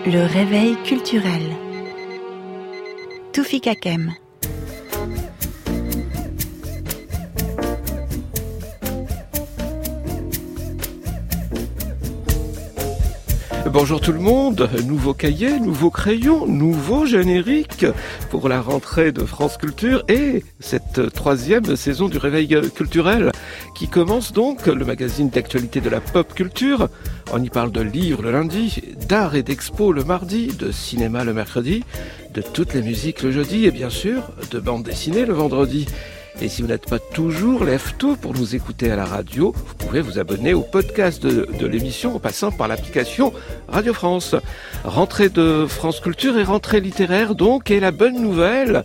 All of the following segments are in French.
Le réveil culturel. Toufik Hakem. Bonjour tout le monde, nouveau cahier, nouveau crayon, nouveau générique pour la rentrée de France Culture et cette troisième saison du Réveil culturel qui commence donc, le magazine d'actualité de la pop culture. On y parle de livres le lundi, d'art et d'expo le mardi, de cinéma le mercredi, de toutes les musiques le jeudi et bien sûr de bande dessinée le vendredi. Et si vous n'êtes pas toujours lève-tôt pour nous écouter à la radio, vous pouvez vous abonner au podcast de l'émission en passant par l'application Radio France. Rentrée de France Culture et rentrée littéraire donc, et la bonne nouvelle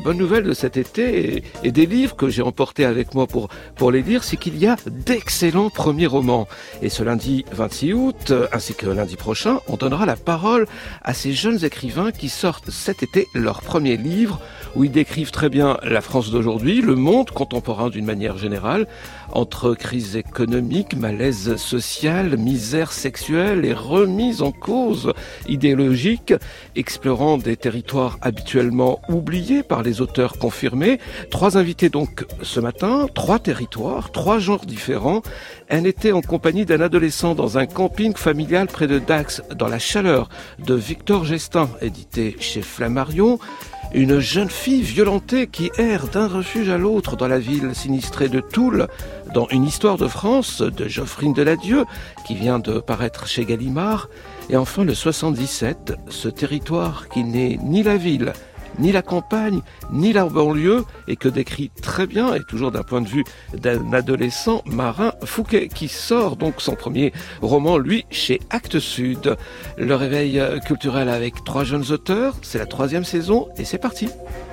de cet été et des livres que j'ai emportés avec moi pour les lire, c'est qu'il y a d'excellents premiers romans. Et ce lundi 26 août, ainsi que lundi prochain, on donnera la parole à ces jeunes écrivains qui sortent cet été leur premier livre, où ils décrivent très bien la France d'aujourd'hui, le monde contemporain d'une manière générale, entre crise économique, malaise social, misère sexuelle et remise en cause idéologique, explorant des territoires habituellement oubliés par les auteurs confirmés. 3 invités donc ce matin, 3 territoires, 3 genres différents. Un été en compagnie d'un adolescent dans un camping familial près de Dax, dans la chaleur, de Victor Gestin, édité chez Flammarion. Une jeune fille violentée qui erre d'un refuge à l'autre dans la ville sinistrée de Toul, dans Une histoire de France de Geoffrine Deladieu, qui vient de paraître chez Gallimard. Et enfin le 77, ce territoire qui n'est ni la ville, ni la campagne, ni la banlieue, et que décrit très bien, et toujours d'un point de vue d'un adolescent, Marin Fouquet, qui sort donc son premier roman, lui, chez Actes Sud. Le réveil culturel avec 3 jeunes auteurs, c'est la 3e saison, et c'est parti.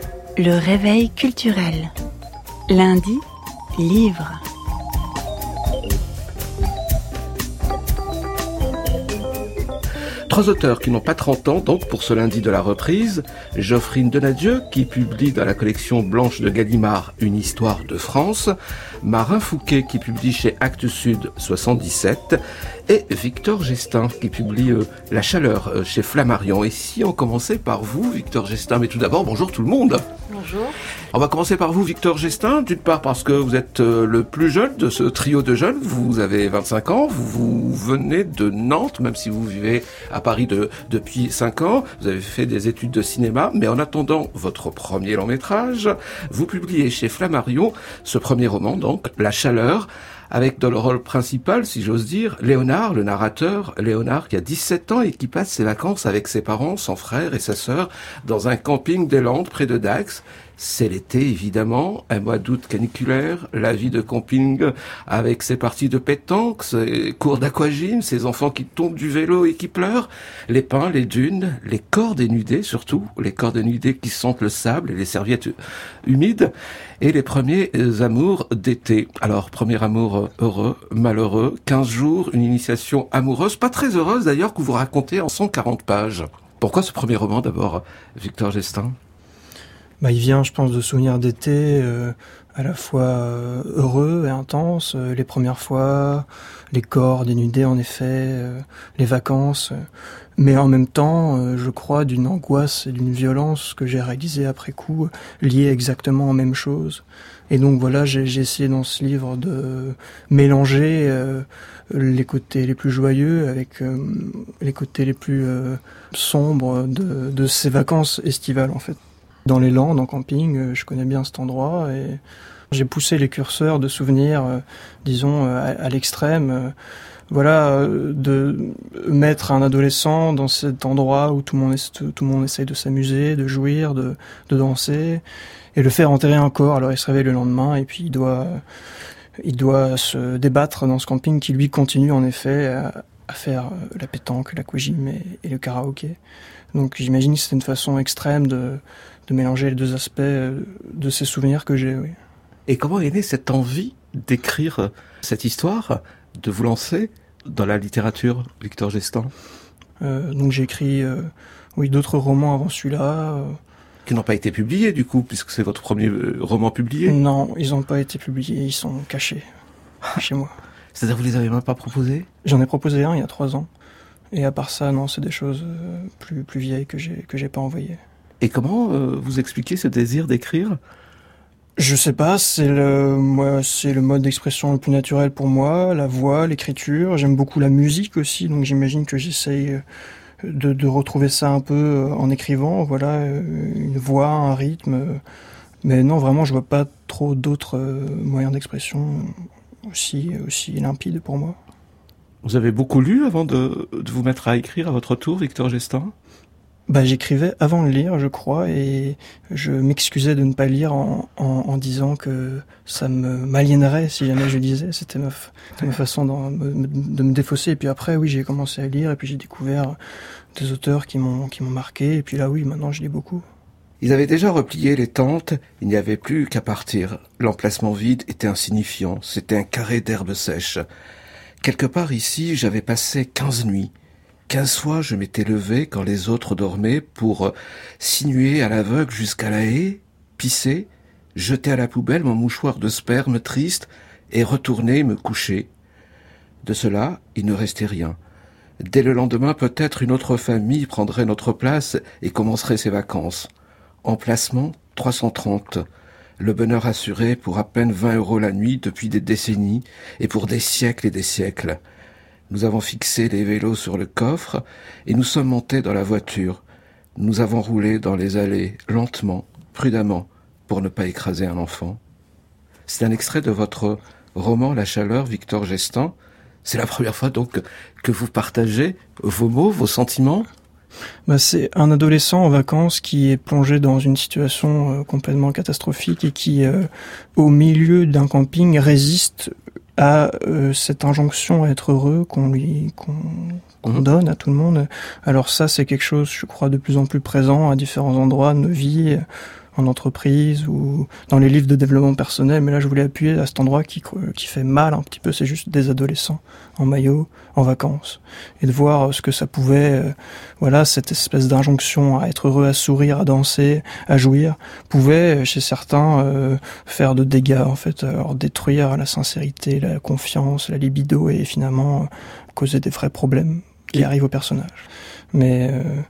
Le réveil culturel. Lundi, livre. 3 auteurs qui n'ont pas 30 ans, donc pour ce lundi de la reprise. Geoffrine Deladieu, qui publie dans la collection blanche de Gallimard Une histoire de France. Marin Fouquet, qui publie chez Actes Sud 77. Et Victor Gestin, qui publie La chaleur chez Flammarion. Et si on commençait par vous, Victor Gestin, mais tout d'abord, bonjour tout le monde. Bonjour. On va commencer par vous, Victor Gestin, d'une part parce que vous êtes le plus jeune de ce trio de jeunes, vous avez 25 ans, vous venez de Nantes, même si vous vivez à Paris depuis 5 ans, vous avez fait des études de cinéma, mais en attendant votre premier long métrage, vous publiez chez Flammarion ce premier roman, donc La chaleur, avec dans le rôle principal, si j'ose dire, Léonard, le narrateur, Léonard qui a 17 ans et qui passe ses vacances avec ses parents, son frère et sa sœur, dans un camping des Landes près de Dax. C'est l'été, évidemment, un mois d'août caniculaire, la vie de camping avec ses parties de pétanque, ses cours d'aquagym, ses enfants qui tombent du vélo et qui pleurent, les pins, les dunes, les corps dénudés surtout, les corps dénudés qui sentent le sable et les serviettes humides, et les premiers amours d'été. Alors, premier amour heureux, malheureux, 15 jours, une initiation amoureuse, pas très heureuse d'ailleurs, que vous racontez en 140 pages. Pourquoi ce premier roman d'abord, Victor Gestin ? Il vient, je pense, de souvenirs d'été à la fois heureux et intenses. Les premières fois, les corps dénudés en effet, les vacances. Mais en même temps, je crois, d'une angoisse et d'une violence que j'ai réalisée après coup, liées exactement aux mêmes choses. Et donc voilà, j'ai essayé dans ce livre de mélanger les côtés les plus joyeux avec les côtés les plus sombres de ces vacances estivales en fait. Dans les Landes, en camping, je connais bien cet endroit et j'ai poussé les curseurs de souvenirs, disons, à l'extrême. De mettre un adolescent dans cet endroit où tout le monde essaye de s'amuser, de jouir, de danser, et le faire enterrer un corps. Alors il se réveille le lendemain et puis il doit se débattre dans ce camping qui lui continue en effet à faire la pétanque, l'aquagym et le karaoké. Donc j'imagine que c'est une façon extrême de mélanger les 2 aspects de ces souvenirs que j'ai, oui. Et comment est née cette envie d'écrire cette histoire, de vous lancer dans la littérature, Victor Gestin ? Donc j'ai écrit d'autres romans avant celui-là. Qui n'ont pas été publiés du coup, puisque c'est votre premier roman publié ? Non, ils n'ont pas été publiés, ils sont cachés chez moi. C'est-à-dire vous les avez même pas proposés ? J'en ai proposé un il y a 3 ans. Et à part ça, non, c'est des choses plus vieilles que j'ai pas envoyées. Et comment vous expliquez ce désir d'écrire ? Je sais pas, c'est le mode d'expression le plus naturel pour moi, la voix, l'écriture. J'aime beaucoup la musique aussi, donc j'imagine que j'essaye de retrouver ça un peu en écrivant. Voilà, une voix, un rythme. Mais non, vraiment, je vois pas trop d'autres moyens d'expression aussi limpides pour moi. Vous avez beaucoup lu avant de vous mettre à écrire à votre tour, Victor Gestin ? J'écrivais avant de lire, je crois, et je m'excusais de ne pas lire en disant que ça m'aliénerait si jamais je lisais. C'était ma façon de me défausser. Et puis après, oui, j'ai commencé à lire, et puis j'ai découvert des auteurs qui m'ont marqué. Et puis là, oui, maintenant, je lis beaucoup. Ils avaient déjà replié les tentes, il n'y avait plus qu'à partir. L'emplacement vide était insignifiant, c'était un carré d'herbe sèche. Quelque part ici, j'avais passé 15 nuits. 15 fois, je m'étais levé quand les autres dormaient pour sinuer à l'aveugle jusqu'à la haie, pisser, jeter à la poubelle mon mouchoir de sperme triste et retourner me coucher. De cela, il ne restait rien. Dès le lendemain, peut-être une autre famille prendrait notre place et commencerait ses vacances. Emplacement 330. Le bonheur assuré pour à peine 20 € la nuit depuis des décennies et pour des siècles et des siècles. Nous avons fixé les vélos sur le coffre et nous sommes montés dans la voiture. Nous avons roulé dans les allées, lentement, prudemment, pour ne pas écraser un enfant. C'est un extrait de votre roman La Chaleur, Victor Gestin. C'est la première fois donc que vous partagez vos mots, vos sentiments ? C'est un adolescent en vacances qui est plongé dans une situation complètement catastrophique et qui, au milieu d'un camping, résiste à cette injonction à être heureux qu'on donne à tout le monde. Alors ça, c'est quelque chose, je crois, de plus en plus présent à différents endroits de nos vies, en entreprise ou dans les livres de développement personnel. Mais là, je voulais appuyer à cet endroit qui fait mal un petit peu. C'est juste des adolescents en maillot, en vacances. Et de voir ce que ça pouvait, cette espèce d'injonction à être heureux, à sourire, à danser, à jouir, pouvait, chez certains, faire de dégâts, en fait. Alors, détruire la sincérité, la confiance, la libido et finalement causer des vrais problèmes qui arrivent au personnage. Mais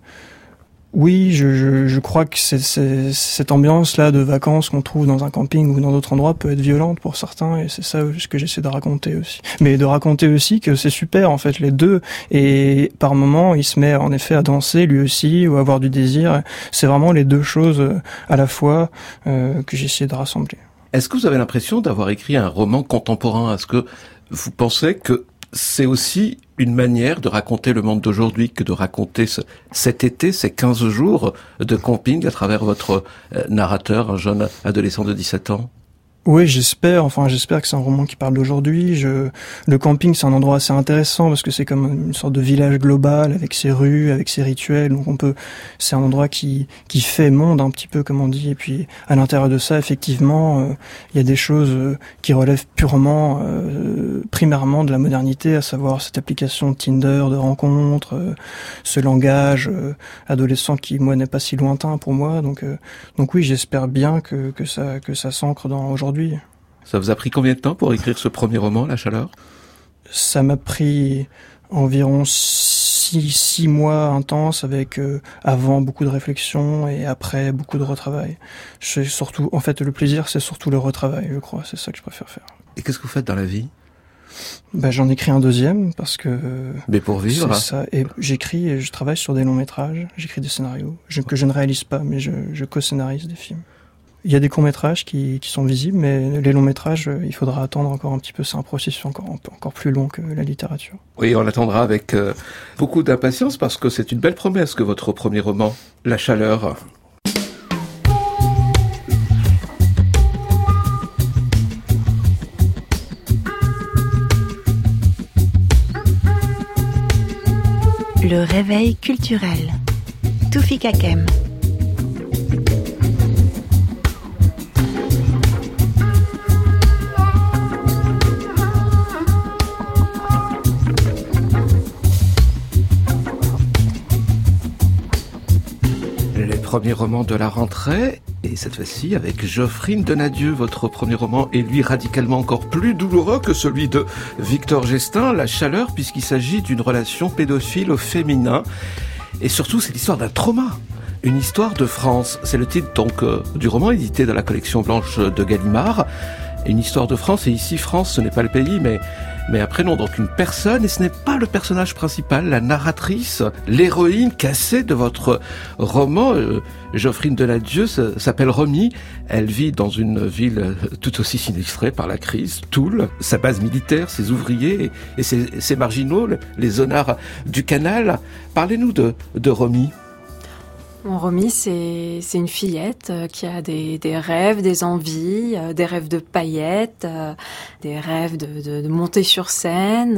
oui, je crois que cette ambiance-là de vacances qu'on trouve dans un camping ou dans d'autres endroits peut être violente pour certains, et c'est ça ce que j'essaie de raconter aussi. Mais de raconter aussi que c'est super, en fait, les deux, et par moments, il se met en effet à danser, lui aussi, ou à avoir du désir. C'est vraiment les deux choses à la fois que j'essaie de rassembler. Est-ce que vous avez l'impression d'avoir écrit un roman contemporain ? Est-ce que vous pensez que c'est aussi une manière de raconter le monde d'aujourd'hui que de raconter cet été, ces 15 jours de camping à travers votre narrateur, un jeune adolescent de 17 ans ? Oui, j'espère que c'est un roman qui parle d'aujourd'hui. Le camping, c'est un endroit assez intéressant parce que c'est comme une sorte de village global avec ses rues, avec ses rituels. Donc c'est un endroit qui fait monde un petit peu, comme on dit. Et puis, à l'intérieur de ça, effectivement, il y a des choses qui relèvent purement, primairement de la modernité, à savoir cette application Tinder de rencontres, ce langage adolescent qui, moi, n'est pas si lointain pour moi. Donc oui, j'espère bien que ça s'ancre dans aujourd'hui. Ça vous a pris combien de temps pour écrire ce premier roman, La Chaleur ? Ça m'a pris environ 6 mois intenses avec avant beaucoup de réflexion et après beaucoup de retravail. Surtout, en fait, le plaisir, c'est surtout le retravail, je crois. C'est ça que je préfère faire. Et qu'est-ce que vous faites dans la vie ? J'en écris un deuxième parce que... Mais pour vivre ? C'est ça. Et j'écris et je travaille sur des longs métrages. J'écris des scénarios que je ne réalise pas, mais je co-scénarise des films. Il y a des courts-métrages qui sont visibles, mais les longs-métrages, il faudra attendre encore un petit peu. C'est un processus encore plus long que la littérature. Oui, on attendra avec beaucoup d'impatience parce que c'est une belle promesse que votre premier roman, La Chaleur. Le réveil culturel. Toufik Hakem. Premier roman de la rentrée, et Et cette fois-ci avec Geoffrine Donadieu, votre premier roman est lui radicalement encore plus douloureux que celui de Victor Gestin, La Chaleur, puisqu'il s'agit d'une relation pédophile au féminin. Et surtout, c'est l'histoire d'un trauma. Une histoire de France. C'est le titre donc du roman édité dans la collection blanche de Gallimard. Une histoire de France, et ici France, ce n'est pas le pays, mais un prénom, donc une personne, et ce n'est pas le personnage principal, la narratrice, l'héroïne cassée de votre roman. Geoffrine Donadieu s'appelle Romy. Elle vit dans une ville tout aussi sinistrée par la crise, Toul, sa base militaire, ses ouvriers et ses marginaux, les zonards du canal. Parlez-nous de Romy. Romy, c'est une fillette qui a des rêves, des envies, des rêves de paillettes, des rêves de monter sur scène,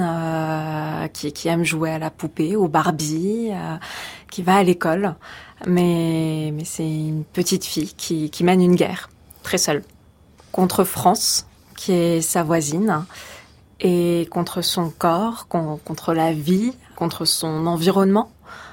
qui aime jouer à la poupée, au Barbie, qui va à l'école. Mais c'est une petite fille qui mène une guerre, très seule, contre France, qui est sa voisine, et contre son corps, contre la vie, contre son environnement.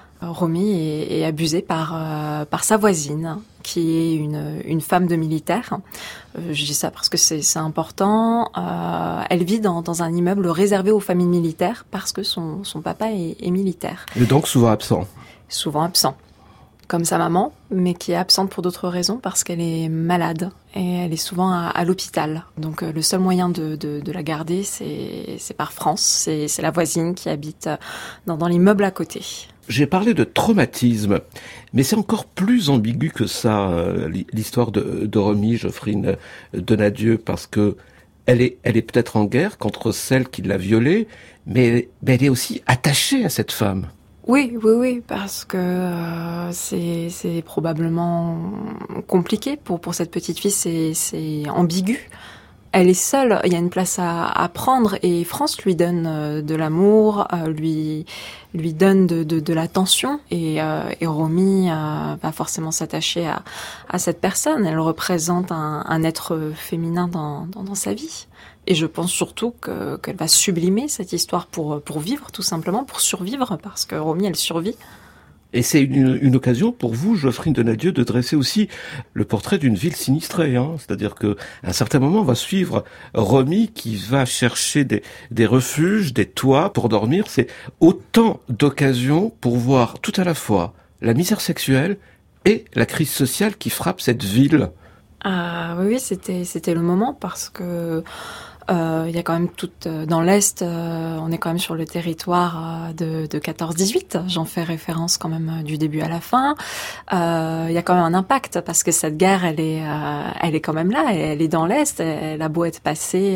Romy est abusée par sa voisine, qui est une femme de militaire. Je dis ça parce que c'est important. Elle vit dans un immeuble réservé aux familles militaires parce que son papa est militaire. Et donc souvent absent. Souvent absent. Comme sa maman, mais qui est absente pour d'autres raisons parce qu'elle est malade et elle est souvent à l'hôpital. Donc le seul moyen de la garder, c'est par France. C'est la voisine qui habite dans l'immeuble à côté. J'ai parlé de traumatisme, mais c'est encore plus ambigu que ça, l'histoire de Romy, Geoffrine Donadieu, parce que elle est peut-être en guerre contre celle qui l'a violée, mais elle est aussi attachée à cette femme. Oui, parce que c'est probablement compliqué pour cette petite fille, c'est ambigu. Elle est seule, il y a une place à prendre et France lui donne de l'amour, lui donne de l'attention et Romy va forcément s'attacher à cette personne. Elle représente un être féminin dans sa vie. Et je pense surtout qu'elle va sublimer cette histoire pour vivre, tout simplement, pour survivre, parce que Romy, elle survit. Et c'est une occasion pour vous, Geoffrine Donadieu, de dresser aussi le portrait d'une ville sinistrée. C'est-à-dire qu'à un certain moment, on va suivre Romy qui va chercher des refuges, des toits pour dormir. C'est autant d'occasions pour voir tout à la fois la misère sexuelle et la crise sociale qui frappe cette ville. Oui, c'était le moment parce que il y a quand même dans l'Est, on est quand même sur le territoire de 14-18. J'en fais référence quand même du début à la fin. Il y a quand même un impact parce que cette guerre, elle est quand même là. Elle est dans l'Est. Elle a beau être passée,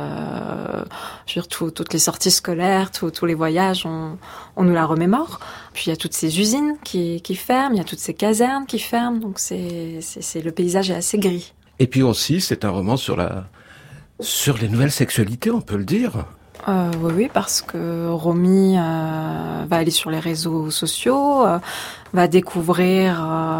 toutes les sorties scolaires, tous les voyages, on nous la remémore. Puis il y a toutes ces usines qui ferment, il y a toutes ces casernes qui ferment. Donc le paysage est assez gris. Et puis aussi, c'est un roman sur les nouvelles sexualités, on peut le dire. Oui, parce que Romy va aller sur les réseaux sociaux, va découvrir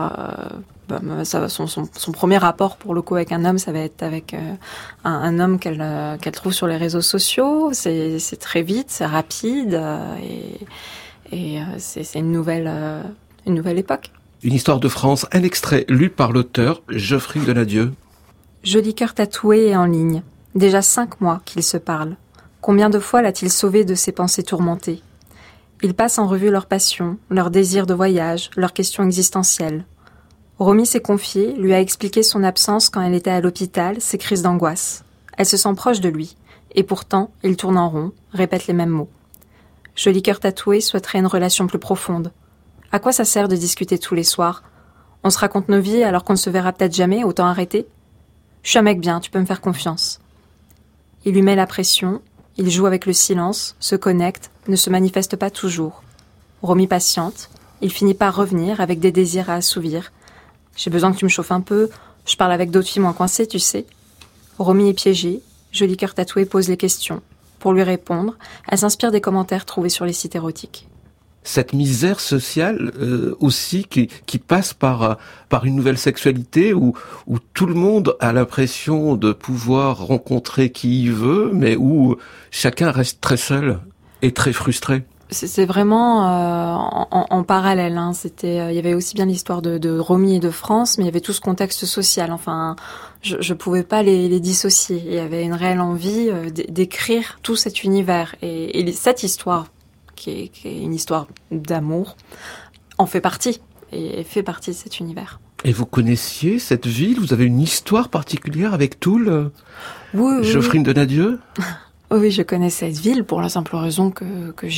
son premier rapport pour le coup avec un homme, ça va être avec un homme qu'elle trouve sur les réseaux sociaux. C'est très vite, c'est rapide et c'est une nouvelle époque. Une histoire de France, un extrait lu par l'auteur Geoffrine Donadieu. Joli cœur tatoué et en ligne. Déjà 5 mois qu'ils se parlent. Combien de fois l'a-t-il sauvé de ses pensées tourmentées ? Il passe en revue leurs passions, leurs désirs de voyage, leurs questions existentielles. Romy s'est confiée, lui a expliqué son absence quand elle était à l'hôpital, ses crises d'angoisse. Elle se sent proche de lui. Et pourtant, il tourne en rond, répète les mêmes mots. Joli cœur tatoué souhaiterait une relation plus profonde. À quoi ça sert de discuter tous les soirs ? On se raconte nos vies alors qu'on ne se verra peut-être jamais, autant arrêter ? Je suis un mec bien, tu peux me faire confiance. Il lui met la pression, il joue avec le silence, se connecte, ne se manifeste pas toujours. Romy patiente, il finit par revenir avec des désirs à assouvir. J'ai besoin que tu me chauffes un peu, je parle avec d'autres filles moins coincées, tu sais. Romy est piégée, Joli cœur tatoué pose les questions. Pour lui répondre, elle s'inspire des commentaires trouvés sur les sites érotiques. Cette misère sociale aussi qui passe par une nouvelle sexualité où tout le monde a l'impression de pouvoir rencontrer qui il veut, mais où chacun reste très seul et très frustré. C'est vraiment en parallèle. Hein. Il y avait aussi bien l'histoire de Romy et de France, mais il y avait tout ce contexte social. Enfin, je pouvais pas les dissocier. Il y avait une réelle envie d'écrire tout cet univers et cette histoire, qui est une histoire d'amour, en fait partie et fait partie de cet univers. Et vous connaissiez cette ville? Vous avez une histoire particulière avec Toul? Oui. Geoffrine Donadieu? Oui, je connais cette ville pour la simple raison que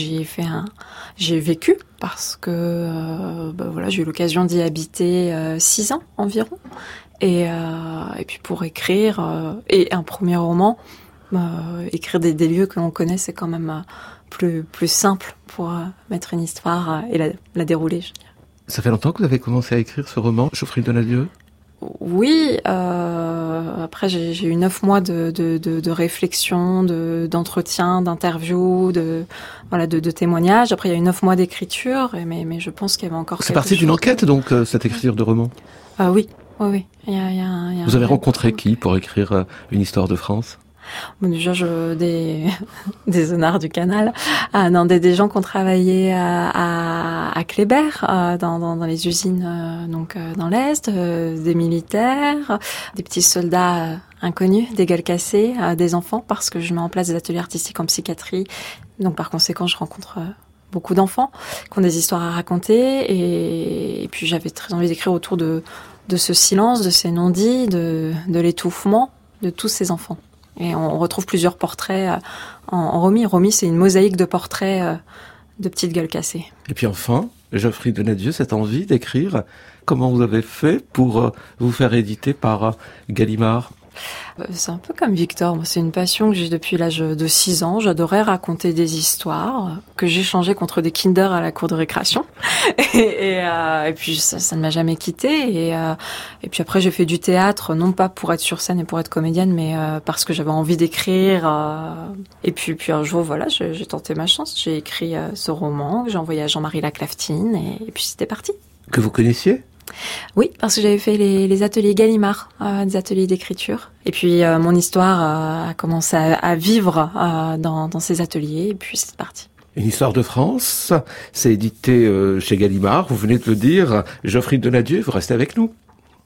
j'ai vécu parce que voilà, j'ai eu l'occasion d'y habiter 6 ans environ et puis pour écrire et un premier roman, écrire des lieux que l'on connaît, c'est quand même plus simple pour mettre une histoire et la dérouler, je dirais. Ça fait longtemps que vous avez commencé à écrire ce roman, Geoffrine Donadieu? Oui, après j'ai eu 9 mois de réflexion, d'entretien, d'interview, de témoignages. Après il y a eu 9 mois d'écriture, mais je pense qu'il y avait encore. C'est parti d'une enquête donc cette écriture de roman. Oui. Il y a vous avez rencontré qui pour écrire une histoire de France? Bon, déjà, des honnards du canal. Des gens qui ont travaillé à Kléber, dans les usines, dans l'Est, des militaires, des petits soldats inconnus, des gueules cassées, des enfants, parce que je mets en place des ateliers artistiques en psychiatrie. Donc, par conséquent, je rencontre beaucoup d'enfants qui ont des histoires à raconter. Et puis, j'avais très envie d'écrire autour de ce silence, de ces non-dits, de l'étouffement de tous ces enfants. Et on retrouve plusieurs portraits en Romy. Romy, c'est une mosaïque de portraits de petites gueules cassées. Et puis enfin, Geoffrine Donadieu, cette envie d'écrire, comment vous avez fait pour vous faire éditer par Gallimard? C'est un peu comme Victor. Moi, c'est une passion que j'ai depuis l'âge de 6 ans. J'adorais raconter des histoires que j'échangeais contre des Kinder à la cour de récréation. Et puis ça ne m'a jamais quittée. Et puis après, j'ai fait du théâtre, non pas pour être sur scène et pour être comédienne, mais parce que j'avais envie d'écrire. Et puis un jour, voilà, j'ai tenté ma chance. J'ai écrit ce roman que j'ai envoyé à Jean-Marie Laclaftine, et puis c'était parti. Que vous connaissiez? Oui, parce que j'avais fait les ateliers Gallimard, des ateliers d'écriture. Et puis mon histoire a commencé à vivre dans ces ateliers, et puis c'est parti. Une histoire de France, c'est édité chez Gallimard, vous venez de le dire. Geoffrine Donadieu, vous restez avec nous.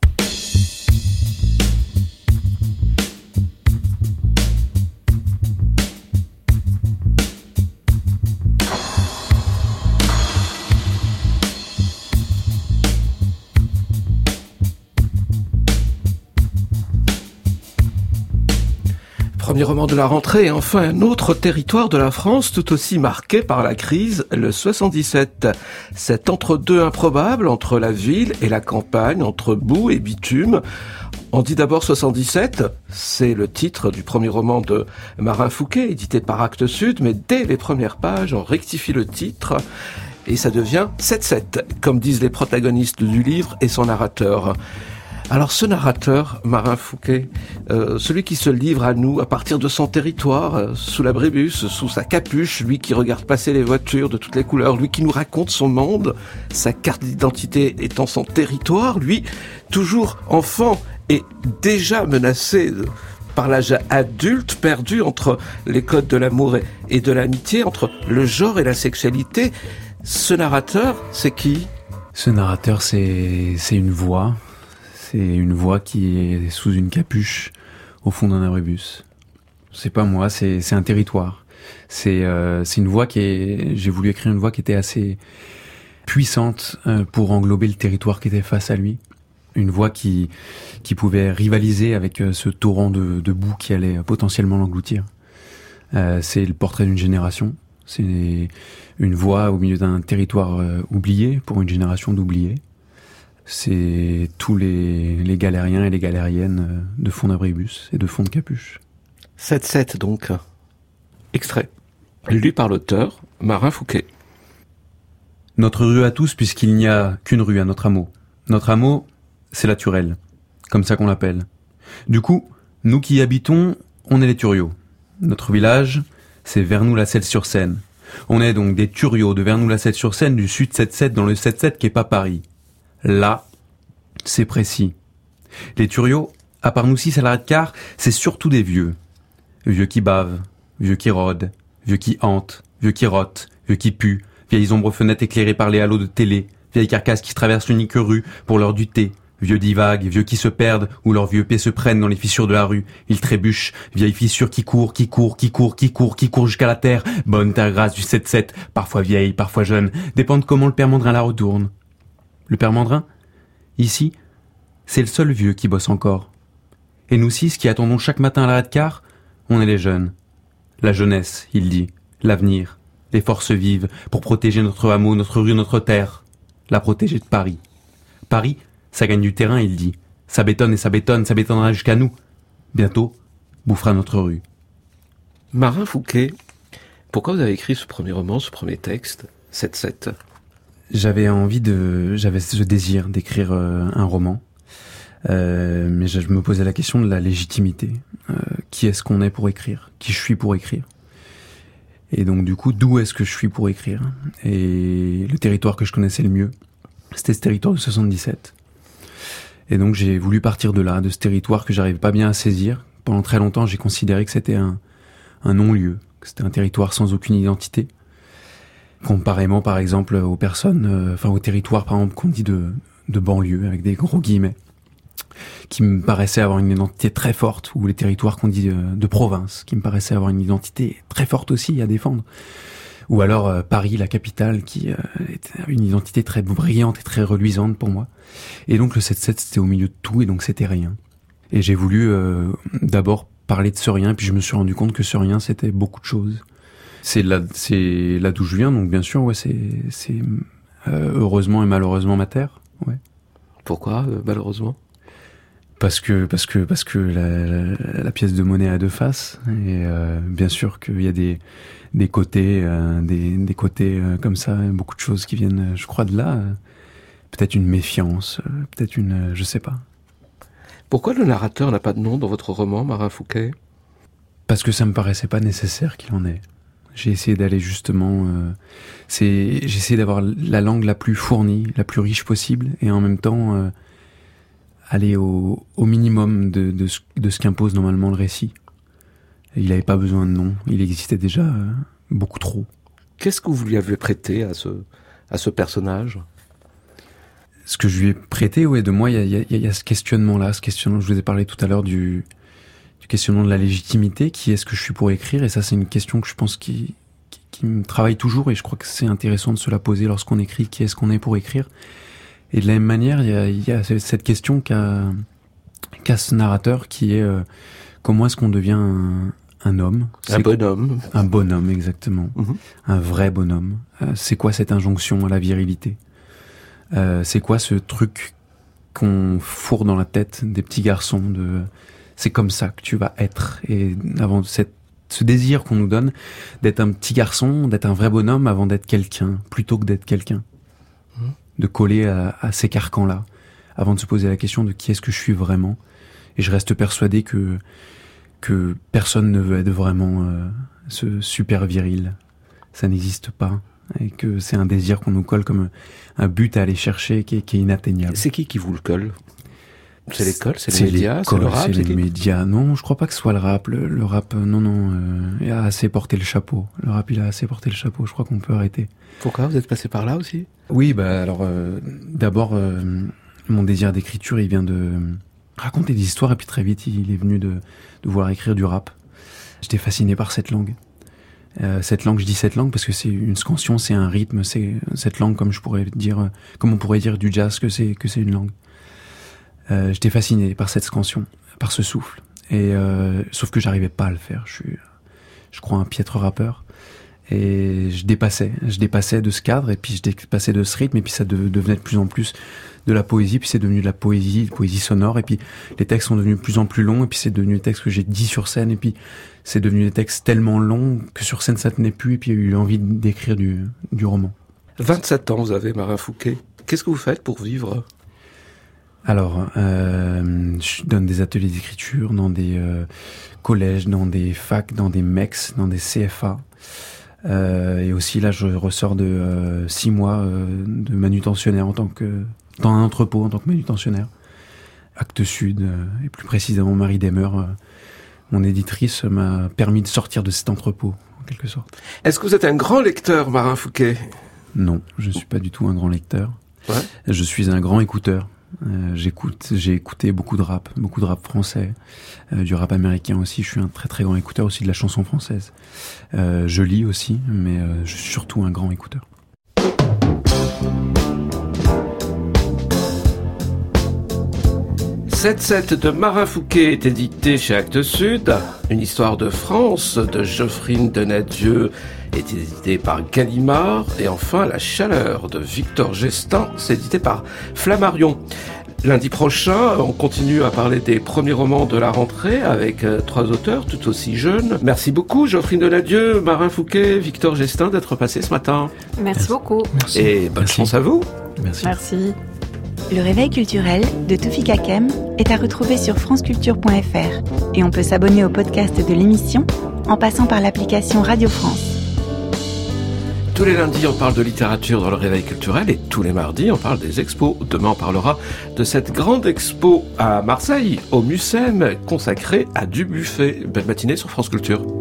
Premier roman de la rentrée, et enfin un autre territoire de la France tout aussi marqué par la crise, le 77. Cet entre-deux improbable entre la ville et la campagne, entre boue et bitume. On dit d'abord 77, c'est le titre du premier roman de Marin Fouquet, édité par Actes Sud, mais dès les premières pages, on rectifie le titre et ça devient 77, comme disent les protagonistes du livre et son narrateur. Alors ce narrateur, Marin Fouquet, celui qui se livre à nous à partir de son territoire, sous l'abribus, sous sa capuche, lui qui regarde passer les voitures de toutes les couleurs, lui qui nous raconte son monde, sa carte d'identité étant son territoire, lui, toujours enfant et déjà menacé par l'âge adulte, perdu entre les codes de l'amour et de l'amitié, entre le genre et la sexualité. Ce narrateur, c'est qui? Ce narrateur, c'est une voix. C'est une voix qui est sous une capuche au fond d'un abribus. C'est pas moi, c'est un territoire. C'est une voix j'ai voulu écrire une voix qui était assez puissante pour englober le territoire qui était face à lui. Une voix qui pouvait rivaliser avec ce torrent de boue qui allait potentiellement l'engloutir. C'est le portrait d'une génération. C'est une voix au milieu d'un territoire oublié pour une génération d'oubliés. C'est tous les galériens et les galériennes de fond d'abribus et de fond de capuche. 7-7 donc. Extrait. Lu par l'auteur, Marin Fouquet. Notre rue à tous, puisqu'il n'y a qu'une rue à notre hameau. Notre hameau, c'est la Turelle, comme ça qu'on l'appelle. Du coup, nous qui y habitons, on est les Turiaux. Notre village, c'est Vernoux-la-Selle-sur-Seine. On est donc des Turiaux de Vernoux-la-Selle-sur-Seine du sud 7-7 dans le 7-7 qui est pas Paris. Là, c'est précis. Les Turiaux, à part nous 6 à l'arrêt de car, c'est surtout des vieux. Vieux qui bavent, vieux qui rôdent, vieux qui hantent, vieux qui rotent, vieux qui puent, vieilles ombres fenêtres éclairées par les halos de télé, vieilles carcasses qui traversent l'unique rue pour l'heure du thé, vieux divagues, vieux qui se perdent, ou leurs vieux pieds se prennent dans les fissures de la rue. Ils trébuchent, vieilles fissures qui courent jusqu'à la terre. Bonne terre grasse du 7-7, parfois vieille, parfois jeune, dépend de comment le père Mandrin la retourne. Le père Mandrin, ici, c'est le seul vieux qui bosse encore. Et nous six qui attendons chaque matin à l'arrêt de car, on est les jeunes. La jeunesse, il dit, l'avenir, les forces vives, pour protéger notre hameau, notre rue, notre terre. La protéger de Paris. Paris, ça gagne du terrain, il dit. Ça bétonne et ça bétonnera jusqu'à nous. Bientôt, bouffera notre rue. Marin Fouquet, pourquoi vous avez écrit ce premier roman, ce premier texte, 7-7 ? J'avais ce désir d'écrire un roman. Mais je me posais la question de la légitimité. Qui est-ce qu'on est pour écrire ? Qui je suis pour écrire ? Et donc du coup, d'où est-ce que je suis pour écrire ? Et le territoire que je connaissais le mieux, c'était ce territoire de 77. Et donc j'ai voulu partir de là, de ce territoire que j'arrivais pas bien à saisir. Pendant très longtemps, j'ai considéré que c'était un non-lieu, que c'était un territoire sans aucune identité. Comparément, par exemple, aux personnes, au territoire, par exemple, qu'on dit de banlieue, avec des gros guillemets, qui me paraissaient avoir une identité très forte, ou les territoires qu'on dit de province, qui me paraissaient avoir une identité très forte aussi à défendre. Ou alors Paris, la capitale, qui était une identité très brillante et très reluisante pour moi. Et donc le 7-7, c'était au milieu de tout, et donc c'était rien. Et j'ai voulu d'abord parler de ce rien, puis je me suis rendu compte que ce rien, c'était beaucoup de choses. C'est là d'où je viens, donc bien sûr, ouais, c'est heureusement et malheureusement ma terre. Ouais. Pourquoi malheureusement ? Parce que la pièce de monnaie a deux faces, et bien sûr qu'il y a des côtés, des côtés comme ça, beaucoup de choses qui viennent, je crois, de là. Peut-être une méfiance, peut-être je sais pas. Pourquoi le narrateur n'a pas de nom dans votre roman, Marin Fouquet ? Parce que ça me paraissait pas nécessaire qu'il en ait. J'ai essayé d'aller justement, j'ai essayé d'avoir la langue la plus fournie, la plus riche possible, et en même temps aller au minimum de ce qu'impose normalement le récit. Et il n'avait pas besoin de nom, il existait déjà beaucoup trop. Qu'est-ce que vous lui avez prêté à ce personnage ? Ce que je lui ai prêté, ouais, de moi, il y a ce questionnement-là, je vous ai parlé tout à l'heure du questionnement de la légitimité, qui est-ce que je suis pour écrire, et ça c'est une question que je pense qui me travaille toujours, et je crois que c'est intéressant de se la poser lorsqu'on écrit, qui est-ce qu'on est pour écrire. Et de la même manière, il y a cette question qu'a ce narrateur, qui est comment est-ce qu'on devient un homme. Un bonhomme. Un bonhomme, exactement. Mm-hmm. Un vrai bonhomme. C'est quoi cette injonction à la virilité ? C'est quoi ce truc qu'on fourre dans la tête des petits garçons c'est comme ça que tu vas être, et avant ce désir qu'on nous donne d'être un petit garçon, d'être un vrai bonhomme avant d'être quelqu'un, plutôt que d'être quelqu'un. De coller à ces carcans-là, avant de se poser la question de qui est-ce que je suis vraiment. Et je reste persuadé que personne ne veut être vraiment ce super viril. Ça n'existe pas. Et que c'est un désir qu'on nous colle comme un but à aller chercher qui est inatteignable. C'est qui vous le colle ? C'est l'école, c'est les médias, c'est le rap, c'est les médias. Non, je crois pas que ce soit le rap. Le rap, non, il a assez porté le chapeau. Le rap, il a assez porté le chapeau. Je crois qu'on peut arrêter. Pourquoi ? Vous êtes passé par là aussi ? Oui, alors d'abord, mon désir d'écriture, il vient de raconter des histoires, et puis très vite, il est venu de vouloir écrire du rap. J'étais fasciné par cette langue. Je dis cette langue parce que c'est une scansion, c'est un rythme, c'est cette langue comme on pourrait dire du jazz que c'est une langue. J'étais fasciné par cette scansion, par ce souffle. Et sauf que j'arrivais pas à le faire. Je crois un piètre rappeur. Et je dépassais de ce cadre, et puis je dépassais de ce rythme, et puis ça devenait de plus en plus de la poésie, puis c'est devenu de la poésie sonore, et puis les textes sont devenus de plus en plus longs, et puis c'est devenu des textes que j'ai dit sur scène, et puis c'est devenu des textes tellement longs que sur scène ça tenait plus, et puis il y a eu envie d'écrire du roman. 27 ans vous avez, Marin Fouquet. Qu'est-ce que vous faites pour vivre ? Alors, je donne des ateliers d'écriture dans des collèges, dans des facs, dans des MEX, dans des CFA. Et aussi là, je ressors de 6 mois de manutentionnaire dans un entrepôt en tant que manutentionnaire. Actes Sud, et plus précisément Marie Demer, mon éditrice, m'a permis de sortir de cet entrepôt, en quelque sorte. Est-ce que vous êtes un grand lecteur, Marin Fouquet? Non, je ne suis pas du tout un grand lecteur. Ouais. Je suis un grand écouteur. J'ai écouté beaucoup de rap français, du rap américain aussi. Je suis un très très grand écouteur aussi de la chanson française. Je lis aussi, mais je suis surtout un grand écouteur. 7-7 de Marin Fouquet est édité chez Actes Sud. Une histoire de France de Geoffrine Donadieu est édité par Gallimard. Et enfin, La chaleur de Victor Gestin, c'est édité par Flammarion. Lundi prochain, on continue à parler des premiers romans de la rentrée avec 3 auteurs tout aussi jeunes. Merci beaucoup, Geoffrine Donadieu, Marin Fouquet, Victor Gestin d'être passés ce matin. Merci beaucoup. Merci. Et bonne chance à vous. Merci. Merci. Le réveil culturel de Toufik Hakem est à retrouver sur franceculture.fr et on peut s'abonner au podcast de l'émission en passant par l'application Radio France. Tous les lundis, on parle de littérature dans le réveil culturel et tous les mardis, on parle des expos. Demain, on parlera de cette grande expo à Marseille, au Mucem, consacrée à Dubuffet. Belle matinée sur France Culture.